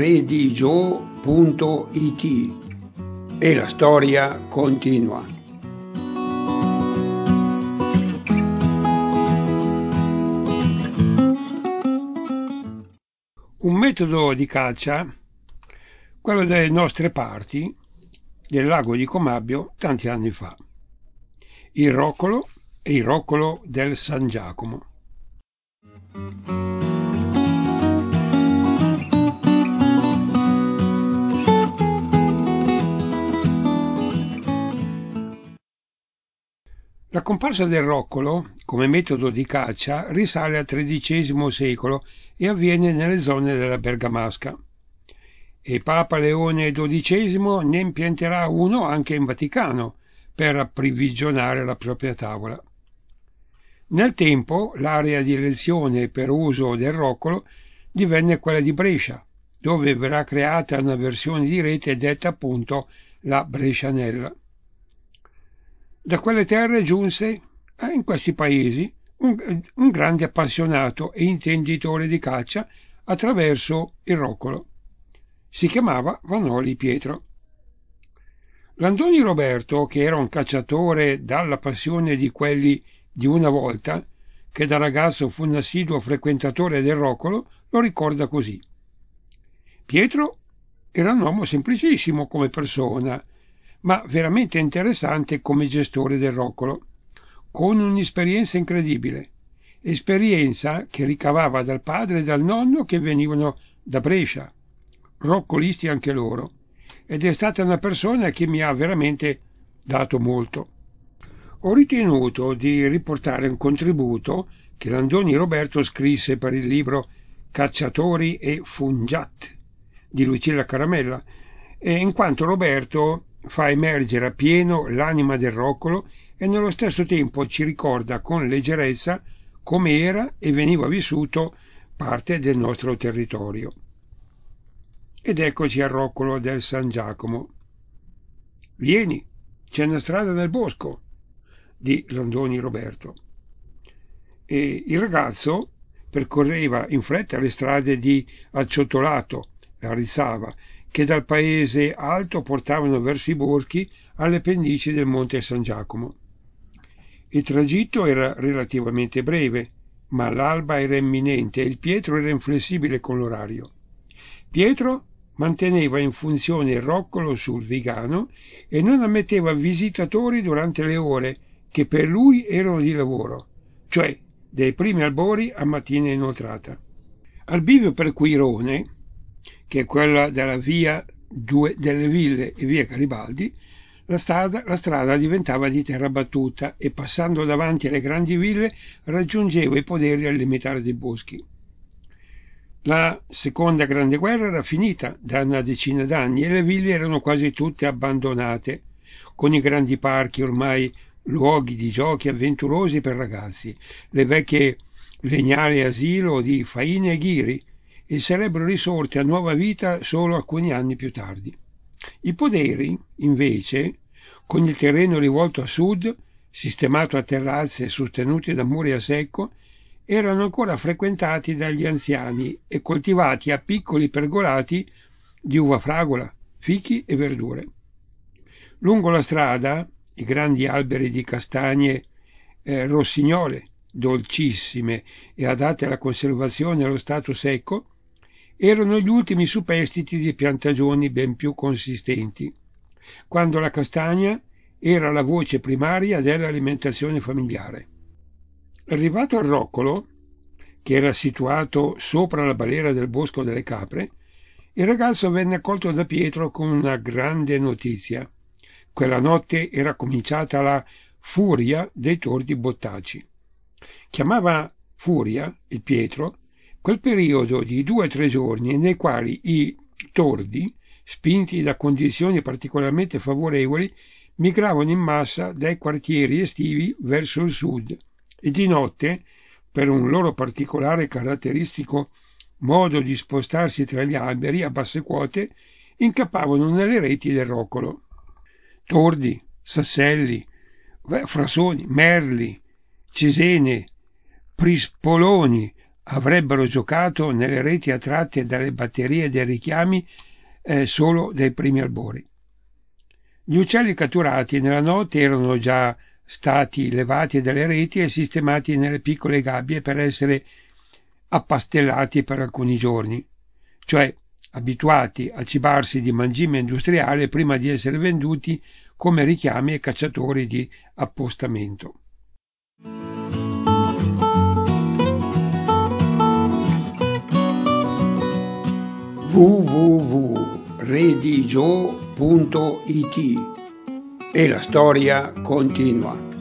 redigio.it e la storia continua. Un metodo di caccia, quello delle nostre parti, del lago di Comabbio, tanti anni fa. Il roccolo e il roccolo del San Giacomo. La comparsa del roccolo come metodo di caccia risale al XIII secolo e avviene nelle zone della Bergamasca. E Papa Leone XII ne impianterà uno anche in Vaticano per approvvigionare la propria tavola. Nel tempo l'area di elezione per uso del roccolo divenne quella di Brescia, dove verrà creata una versione di rete detta appunto la Brescianella. Da quelle terre giunse in questi paesi un grande appassionato e intenditore di caccia attraverso il roccolo. Si chiamava Vanoli Pietro. Landoni Roberto, che era un cacciatore dalla passione di quelli di una volta, che da ragazzo fu un assiduo frequentatore del roccolo, lo ricorda così. Pietro era un uomo semplicissimo come persona, ma veramente interessante come gestore del roccolo, con un'esperienza incredibile, esperienza che ricavava dal padre e dal nonno che venivano da Brescia, roccolisti anche loro, ed è stata una persona che mi ha veramente dato molto. Ho ritenuto di riportare un contributo che Landoni Roberto scrisse per il libro Cacciatori e Fungiat di Lucilla Caramella, in quanto Roberto fa emergere appieno l'anima del roccolo e nello stesso tempo ci ricorda con leggerezza come era e veniva vissuto parte del nostro territorio. Ed eccoci al roccolo del San Giacomo. Vieni, c'è una strada nel bosco, di Landoni Roberto. E il ragazzo percorreva in fretta le strade di Acciottolato, la Rizzava, che dal paese alto portavano verso i borchi alle pendici del monte San Giacomo. Il tragitto era relativamente breve, ma l'alba era imminente e il Pietro era inflessibile con l'orario. Pietro manteneva in funzione il roccolo sul Vigano e non ammetteva visitatori durante le ore che per lui erano di lavoro, cioè dai primi albori a mattina inoltrata. Al bivio per Quirone, che è quella della via delle Ville e via Garibaldi, la strada diventava di terra battuta e passando davanti alle grandi ville raggiungeva i poderi al limitare dei boschi. La seconda grande guerra era finita da una decina d'anni e le ville erano quasi tutte abbandonate, con i grandi parchi ormai luoghi di giochi avventurosi per ragazzi, le vecchie legnare asilo di Faine e Ghiri, e sarebbero risorte a nuova vita solo alcuni anni più tardi. I poderi, invece, con il terreno rivolto a sud, sistemato a terrazze e sostenuti da muri a secco, erano ancora frequentati dagli anziani e coltivati a piccoli pergolati di uva fragola, fichi e verdure. Lungo la strada, i grandi alberi di castagne rossignole, dolcissime e adatte alla conservazione allo stato secco, erano gli ultimi superstiti di piantagioni ben più consistenti, quando la castagna era la voce primaria dell'alimentazione familiare. Arrivato al roccolo, che era situato sopra la balera del Bosco delle Capre, il ragazzo venne accolto da Pietro con una grande notizia. Quella notte era cominciata la furia dei tordi bottaci. Chiamava furia, il Pietro, quel periodo di 2 o 3 giorni nei quali i tordi, spinti da condizioni particolarmente favorevoli, migravano in massa dai quartieri estivi verso il sud e di notte, per un loro particolare caratteristico modo di spostarsi tra gli alberi a basse quote, incappavano nelle reti del roccolo. Tordi, sasselli, frasoni, merli, cesene, prispoloni, avrebbero giocato nelle reti attratte dalle batterie dei richiami solo dai primi albori. Gli uccelli catturati nella notte erano già stati levati dalle reti e sistemati nelle piccole gabbie per essere appastellati per alcuni giorni, cioè abituati a cibarsi di mangime industriale prima di essere venduti come richiami e cacciatori di appostamento. www.redigio.it e la storia continua.